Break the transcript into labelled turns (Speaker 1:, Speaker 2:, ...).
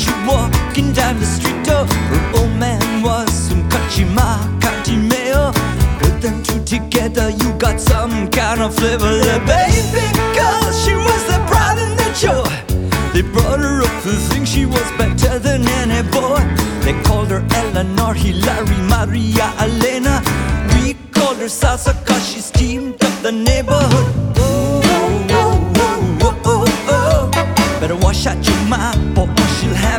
Speaker 1: she walking down the street, oh, her old man was from Kachima County Mayo. Put them two together, you got some kind of flavor. The baby girl, she was the pride and the joy. They brought her up to think she was better than any boy. They called her Eleanor, Hilary, Maria, Elena. We called her Salsa cause she steamed up the neighborhood. Oh, oh, oh, oh, oh, oh. Better wash out your